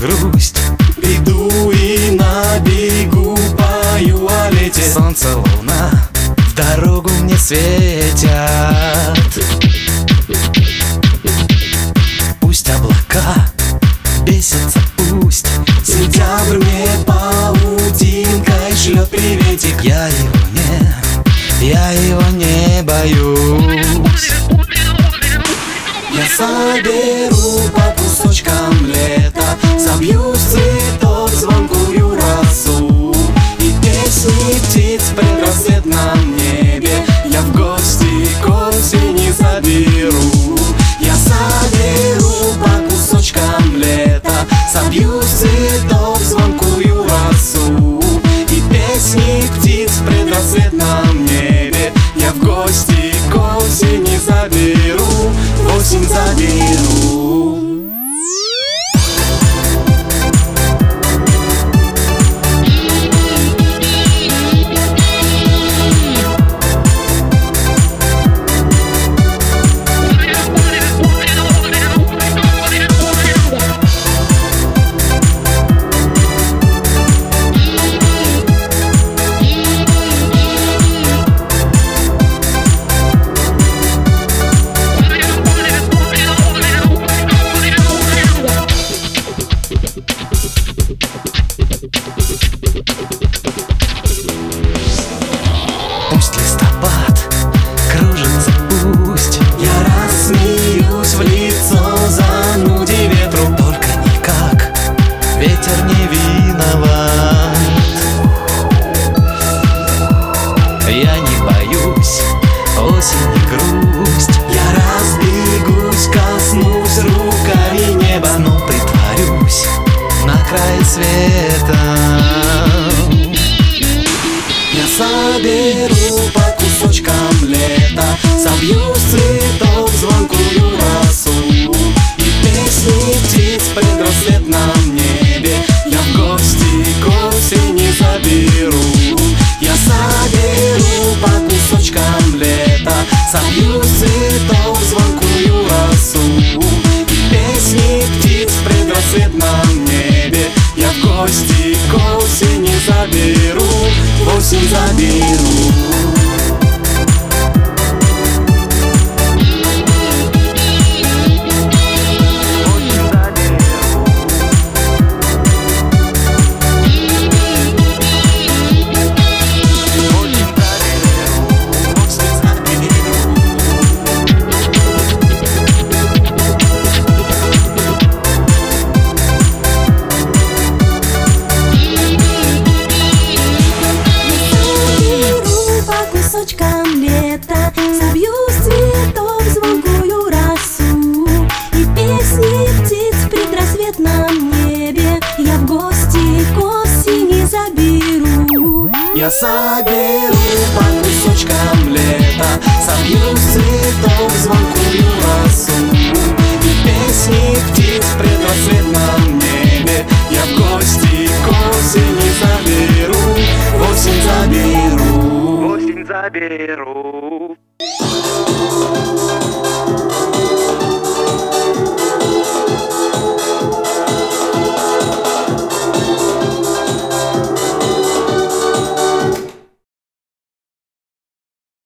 грусть. Иду и на берегу пою о лете. Солнце, луна в дорогу мне светят. Пусть облака бесятся, пусть Сентябрь мне паутинкой шлет приветик. я его не боюсь. Я соберу по кусочкам лета, собью с цветов звонкую росу. И песни птиц в предрассветном небе я в гости к осени заберу. Я соберу по кусочкам лета, собью с цветов звонкую росу. И песни птиц в предрассветном небе я в гости к осени заберу, в осень заберу. Пусть листопад кружится, пусть Я рассмеюсь в лицо зануде ветру. только никак ветер не виноват. Я не боюсь осени грусть. Я разбегусь, коснусь руками неба, Но притворюсь на край света. я соберу по кусочкам лета, собью с цветов звонкую росу. И песни птиц в предрассветном небе я в гости к осени заберу. Я соберу по кусочкам лета, собью с цветов звонкую росу. И песни птиц в предрассветном небе я в гости к осени заберу, в осень заберу. Кусочкам лета собью с цветов звонкую росу. И песни птиц в предрассветном небе я в гости к осени заберу. Я соберу по кусочкам лета, собью с цветов звонкую росу. И песни птиц в предрассветном небе я в гости к осени заберу, в осень заберу. Осень заберу.